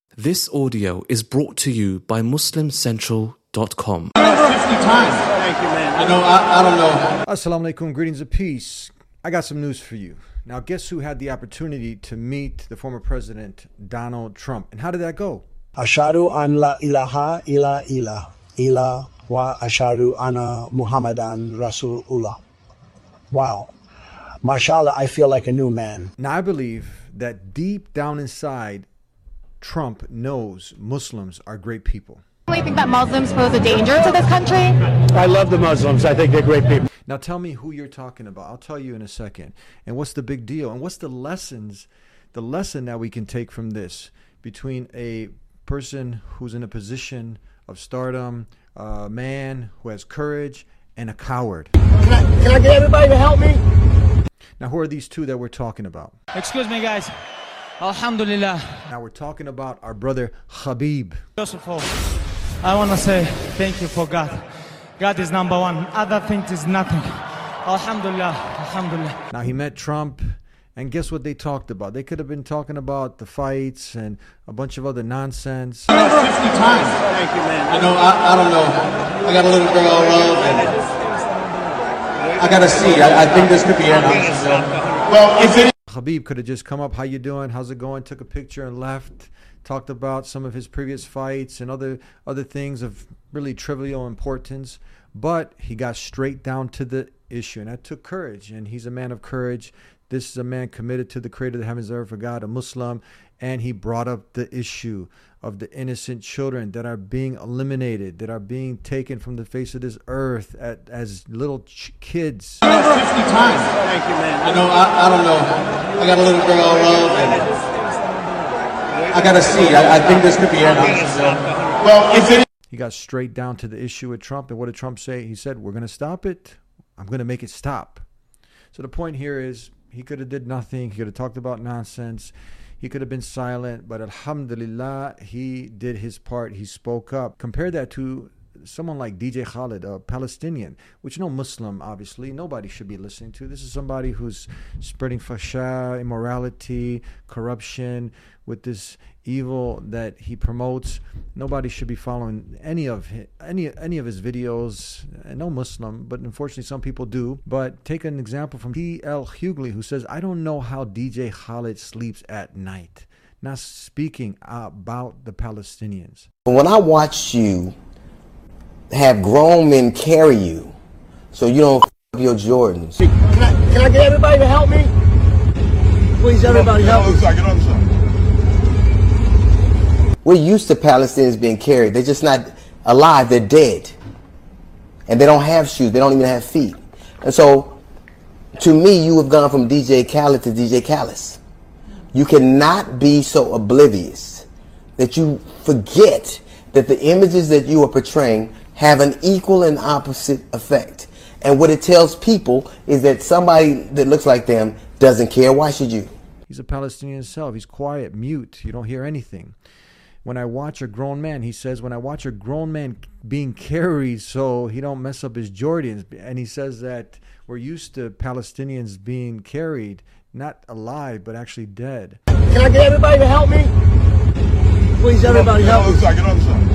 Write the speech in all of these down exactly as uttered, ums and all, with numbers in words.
This audio is brought to you by Muslim Central dot com. fifty times. Thank you, man. I know, I, I don't know. Assalamu alaikum, greetings of peace. I got some news for you. Now, guess who had the opportunity to meet the former president, Donald Trump? And how did that go? Ashadu an la ilaha illa illa illa wa ashadu anna Muhammadan Rasulullah. Wow. Mashallah, I feel like a new man. Now, I believe that deep down inside, Trump knows Muslims are great people. Do you think that Muslims pose a danger to this country? I love the Muslims. I think they're great people. Now tell me who you're talking about. I'll tell you in a second. And what's the big deal? And what's the lessons, the lesson that we can take from this between a person who's in a position of stardom, a man who has courage, and a coward? Can I, can I get everybody to help me? Now who are these two that we're talking about? Excuse me, guys. Alhamdulillah. Now we're talking about our brother Khabib. First of all, I want to say thank you for God. God is number one. Other things is nothing. Alhamdulillah. Alhamdulillah. Now he met Trump, and guess what they talked about? They could have been talking about the fights and a bunch of other nonsense. fifty times. Thank you, man. I know, I, I don't know. I got a little girl I love, and I gotta see. I, I think this could be it. Well, if it Khabib could have just come up, how you doing, how's it going, took a picture and left, talked about some of his previous fights and other other things of really trivial importance, but he got straight down to the issue, and that took courage, and he's a man of courage. This is a man committed to the creator of the heavens and earth, for God, a Muslim, and he brought up the issue of the innocent children that are being eliminated, that are being taken from the face of this earth at, as little ch- kids. fifty times. Thank you, man. I know, I, I don't know. I got a little girl I love, and I gotta see. I, I think this could be it. Well, if it He got straight down to the issue with Trump, and what did Trump say? He said, we're going to stop it. I'm going to make it stop. So the point here is, he could have did nothing. He could have talked about nonsense. He could have been silent, but alhamdulillah, he did his part. He spoke up. Compare that to someone like D J Khaled, a Palestinian, which no Muslim, obviously, nobody should be listening to. This is somebody who's spreading fasha, immorality, corruption, with this evil that he promotes. Nobody should be following any of his, any any of his videos. No Muslim, but unfortunately some people do. But take an example from T L Hughley, who says, I don't know how D J Khaled sleeps at night. Not speaking about the Palestinians. When I watch you have grown men carry you so you don't f*** up your Jordans. Can I, can I get everybody to help me? Please, everybody help me. We're used to Palestinians being carried. They're just not alive. They're dead. And they don't have shoes. They don't even have feet. And so, to me, you have gone from D J Khaled to D J Callous. You cannot be so oblivious that you forget that the images that you are portraying have an equal and opposite effect. And what it tells people is that somebody that looks like them doesn't care. Why should you? He's a Palestinian himself. He's quiet, mute. You don't hear anything. When I watch a grown man, he says, when I watch a grown man being carried so he don't mess up his Jordans, and he says that we're used to Palestinians being carried, not alive, but actually dead. Can I get everybody to help me? Please, everybody help me.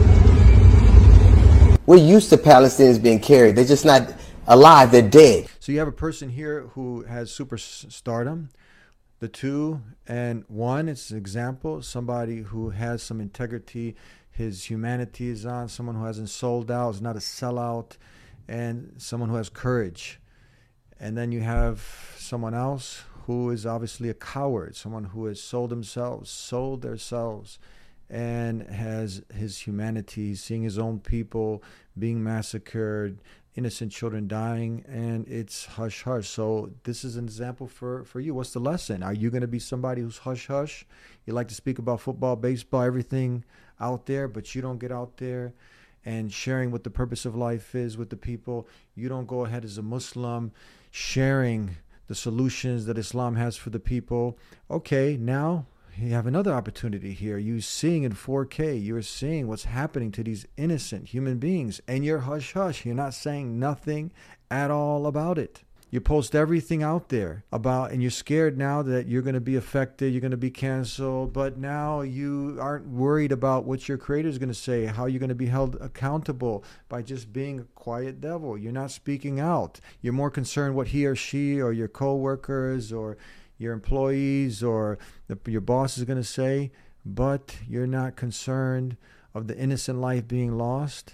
We're used to Palestinians being carried. They're just not alive. They're dead. So you have a person here who has superstardom. The two and one, it's an example, somebody who has some integrity, his humanity is on, someone who hasn't sold out, is not a sellout, and someone who has courage. And then you have someone else who is obviously a coward, someone who has sold themselves, sold themselves, and has his humanity, seeing his own people being massacred, innocent children dying, and it's hush hush. So this is an example for for you. What's the lesson? Are you going to be somebody who's hush hush? You like to speak about football, baseball, everything out there, but you don't get out there and sharing what the purpose of life is with the people. You don't go ahead as a Muslim sharing the solutions that Islam has for the people. Okay, now you have another opportunity here. You're seeing in four K. You're seeing what's happening to these innocent human beings, and you're hush hush. You're not saying nothing at all about it. You post everything out there about, and you're scared now that you're going to be affected, you're going to be canceled, but now you aren't worried about what your creator is going to say, how you're going to be held accountable by just being a quiet devil. You're not speaking out. You're more concerned what he or she or your coworkers or your employees or the, your boss is going to say, but you're not concerned of the innocent life being lost.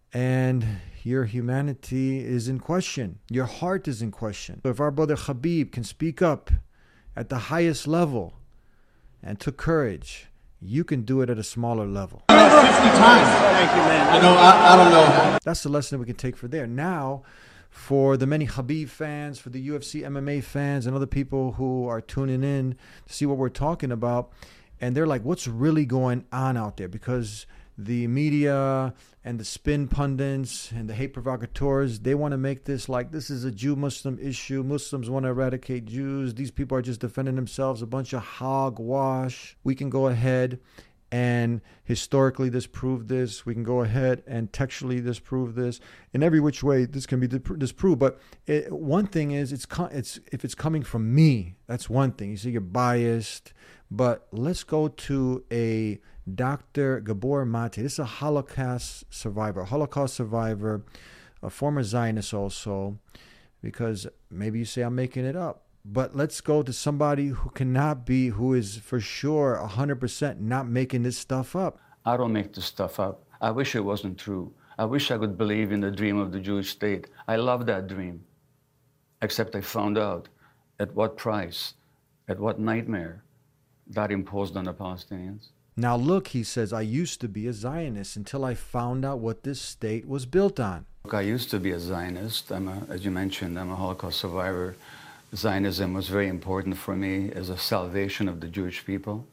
And your humanity is in question. Your heart is in question. So if our brother Khabib can speak up at the highest level and took courage, you can do it at a smaller level. fifty times. Thank you, man. You know, I, I don't know. That's the lesson that we can take for there. Now, for the many Khabib fans, for the U F C M M A fans, and other people who are tuning in to see what we're talking about, and they're like, what's really going on out there? Because the media and the spin pundits and the hate provocateurs, they want to make this like this is a Jew-Muslim issue. Muslims want to eradicate Jews. These people are just defending themselves, a bunch of hogwash. We can go ahead and historically disprove this. We can go ahead and textually disprove this. In every which way, this can be disproved. But it, one thing is, it's it's if it's coming from me, that's one thing. You say you're biased. But let's go to a Doctor Gabor Mate. This is a Holocaust survivor, a Holocaust survivor, a former Zionist also, because maybe you say I'm making it up. But let's go to somebody who cannot be, who is for sure one hundred percent not making this stuff up. I don't make this stuff up. I wish it wasn't true. I wish I could believe in the dream of the Jewish state. I love that dream. Except I found out at what price, at what nightmare that imposed on the Palestinians. Now look, he says, I used to be a Zionist until I found out what this state was built on. Look, I used to be a Zionist. I'm a, as you mentioned, I'm a Holocaust survivor. Zionism was very important for me as a salvation of the Jewish people,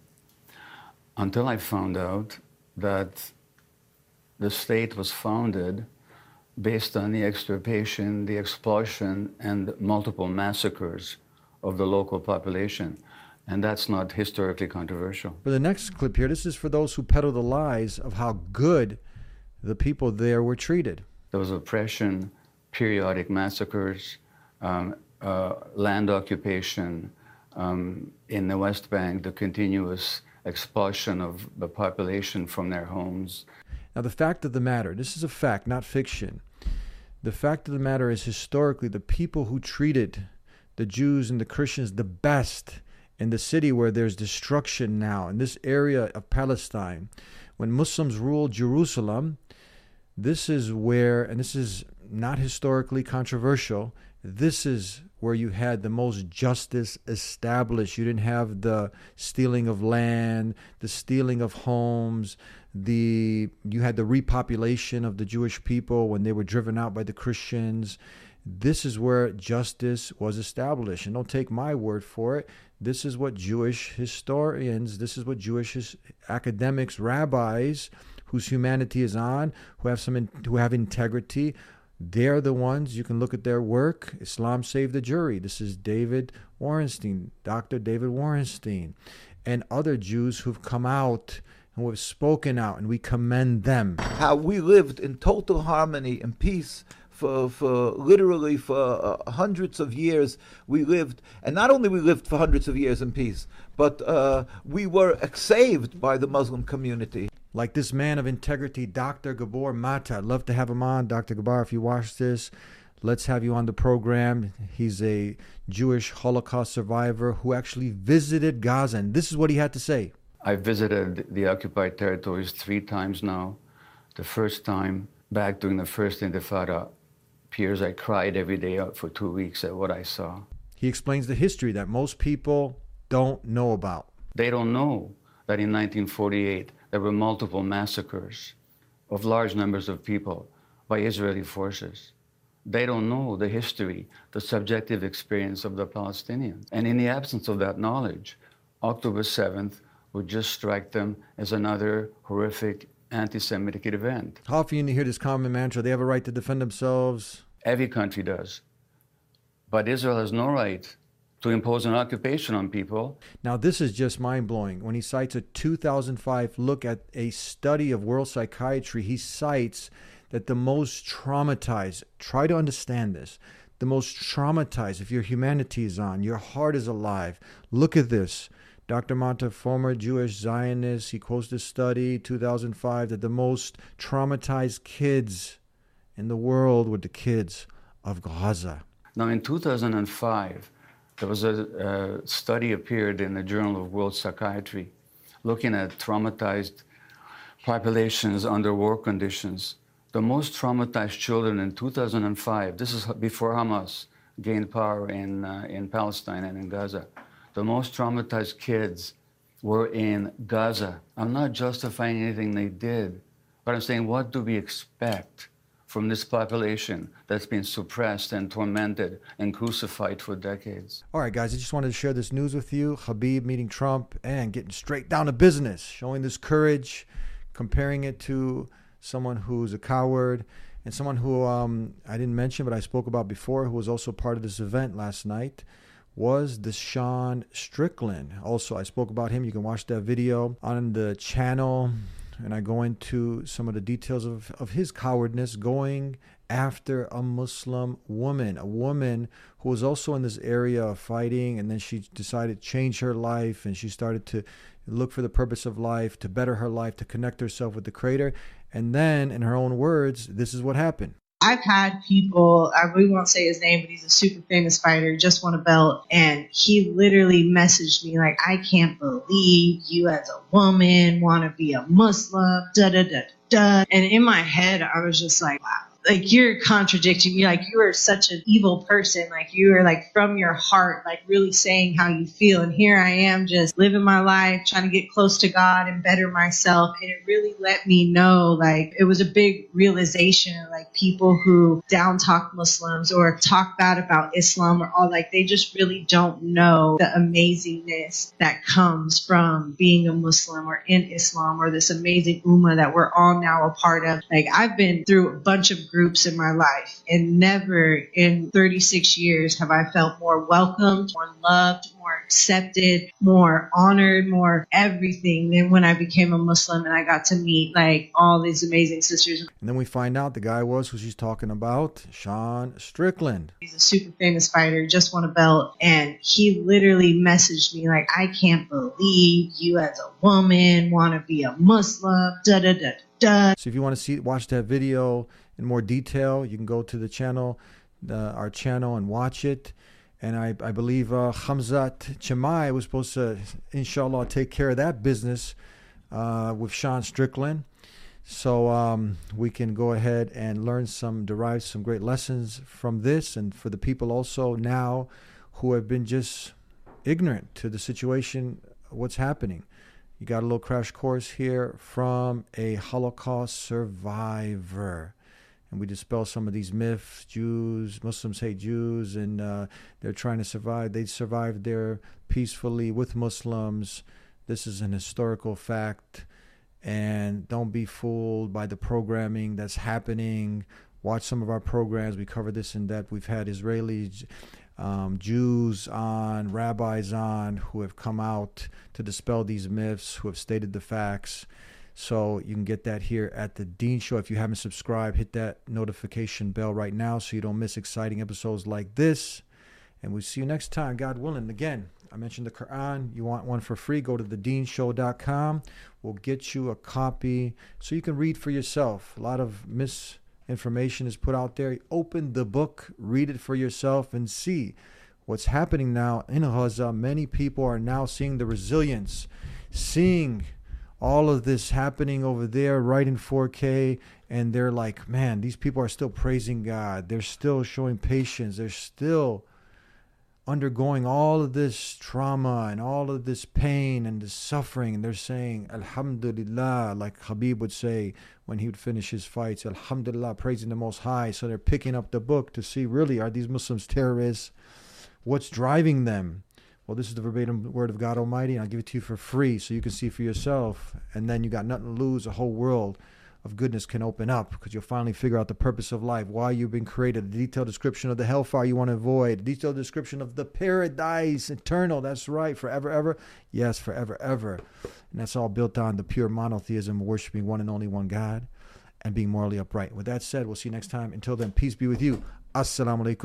until I found out that the state was founded based on the extirpation, the expulsion, and multiple massacres of the local population. And that's not historically controversial. For the next clip here, this is for those who peddle the lies of how good the people there were treated. There was oppression, periodic massacres, um, uh, land occupation um, in the West Bank, the continuous expulsion of the population from their homes. Now, the fact of the matter, this is a fact, not fiction. The fact of the matter is, historically, the people who treated the Jews and the Christians the best in the city where there's destruction now, in this area of Palestine, when Muslims ruled Jerusalem, this is where, and this is not historically controversial, this is where you had the most justice established. You didn't have the stealing of land, the stealing of homes, the you had the repopulation of the Jewish people when they were driven out by the Christians. This is where justice was established. And don't take my word for it. This is what Jewish historians, this is what Jewish his, academics, rabbis, whose humanity is on, who have some, in, who have integrity, they're the ones, you can look at their work. Islam Saved the Jury. This is David Warenstein, Doctor David Warenstein, and other Jews who've come out and who have spoken out, and we commend them. How we lived in total harmony and peace for, for literally for uh, hundreds of years. We lived, and not only we lived for hundreds of years in peace, but uh, we were saved by the Muslim community. Like this man of integrity, Doctor Gabor Mate. I'd love to have him on. Doctor Gabor, if you watch this, let's have you on the program. He's a Jewish Holocaust survivor who actually visited Gaza, and this is what he had to say. I visited the occupied territories three times now. The first time back during the first Intifada, Piers, I cried every day for two weeks at what I saw. He explains the history that most people don't know about. They don't know that in nineteen forty-eight, there were multiple massacres of large numbers of people by Israeli forces. They don't know the history, the subjective experience of the Palestinians. And in the absence of that knowledge, October seventh would just strike them as another horrific anti-Semitic event. How often you hear this common mantra, they have a right to defend themselves? Every country does. But Israel has no right to impose an occupation on people. Now, this is just mind-blowing. When he cites a two thousand five look at a study of world psychiatry, he cites that the most traumatized, try to understand this, the most traumatized, if your humanity is on, your heart is alive, look at this. Doctor Manta, former Jewish Zionist, he quotes this study, two thousand five, that the most traumatized kids in the world were the kids of Gaza. Now, in two thousand five, there was a, a study appeared in the Journal of World Psychiatry looking at traumatized populations under war conditions. The most traumatized children in two thousand five, this is before Hamas gained power in, uh, in Palestine and in Gaza. The most traumatized kids were in Gaza. I'm not justifying anything they did, but I'm saying, what do we expect from this population that's been suppressed and tormented and crucified for decades? All right, guys, I just wanted to share this news with you. Habib meeting Trump and getting straight down to business, showing this courage, comparing it to someone who's a coward and someone who um, I didn't mention, but I spoke about before, who was also part of this event last night, was Deshaun Strickland. Also, I spoke about him. You can watch that video on the channel, and I go into some of the details of, of his cowardness going after a Muslim woman, a woman who was also in this area of fighting, and then she decided to change her life, and she started to look for the purpose of life, to better her life, to connect herself with the Creator. And then, in her own words, this is what happened. I've had people, I really won't say his name, but he's a super famous fighter, just won a belt, and he literally messaged me like, I can't believe you as a woman want to be a Muslim, da da da da. And in my head, I was just like, wow. Like, you're contradicting me. Like, you are such an evil person. Like, you are like from your heart, like really saying how you feel. And here I am just living my life, trying to get close to God and better myself. And it really let me know, like, it was a big realization of like people who down talk Muslims or talk bad about Islam or all, like, they just really don't know the amazingness that comes from being a Muslim or in Islam or this amazing ummah that we're all now a part of. Like, I've been through a bunch of groups in my life, and never in thirty-six years have I felt more welcomed, more loved, more accepted, more honored, more everything than when I became a Muslim and I got to meet like all these amazing sisters. And then we find out the guy was who she's talking about, Sean Strickland. He's a super famous fighter, just won a belt, and he literally messaged me like, I can't believe you as a woman want to be a Muslim, da da da da. So if you want to see, watch that video in more detail, you can go to the channel, uh, our channel, and watch it. And I, I believe uh, Hamzat Chemai was supposed to, inshallah, take care of that business uh, with Sean Strickland. So um, we can go ahead and learn some, derive some great lessons from this. And for the people also now who have been just ignorant to the situation, what's happening. You got a little crash course here from a Holocaust survivor. And we dispel some of these myths. Jews, Muslims hate Jews, and uh, they're trying to survive. They survived there peacefully with Muslims. This is an historical fact. And don't be fooled by the programming that's happening. Watch some of our programs. We cover this in depth. We've had Israelis, um, Jews on, rabbis on, who have come out to dispel these myths, who have stated the facts. So you can get that here at the Dean Show. If you haven't subscribed, hit that notification bell right now so you don't miss exciting episodes like this. And we'll see you next time, God willing. Again, I mentioned the Quran. You want one for free, go to the dean show dot com. We'll get you a copy so you can read for yourself. A lot of misinformation is put out there. Open the book, read it for yourself, and see what's happening now in Gaza. Many people are now seeing the resilience, seeing all of this happening over there right in four K, and they're like, man, these people are still praising God. They're still showing patience. They're still undergoing all of this trauma and all of this pain and this suffering. And they're saying, Alhamdulillah, like Habib would say when he would finish his fights, Alhamdulillah, praising the Most High. So they're picking up the book to see, really, are these Muslims terrorists? What's driving them? Well, this is the verbatim word of God Almighty, and I'll give it to you for free so you can see for yourself. And then you got nothing to lose. A whole world of goodness can open up because you'll finally figure out the purpose of life, why you've been created, the detailed description of the hellfire you want to avoid, the detailed description of the paradise eternal. That's right, forever, ever. Yes, forever, ever. And that's all built on the pure monotheism, worshiping one and only one God and being morally upright. With that said, we'll see you next time. Until then, peace be with you. Assalamu alaikum.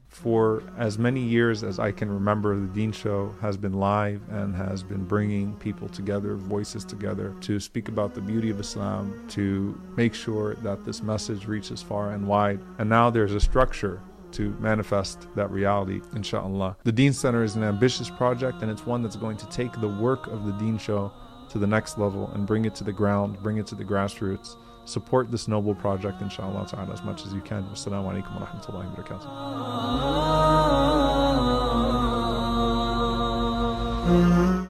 For as many years as I can remember, the Deen Show has been live and has been bringing people together, voices together, to speak about the beauty of Islam, to make sure that this message reaches far and wide. And now there's a structure to manifest that reality, inshallah. The Deen Center is an ambitious project, and it's one that's going to take the work of the Deen Show to the next level and bring it to the ground, bring it to the grassroots. Support this noble project, inshallah ta'ala, as much as you can. Wassalamu alaikum wa rahmatullahi wa barakatuh.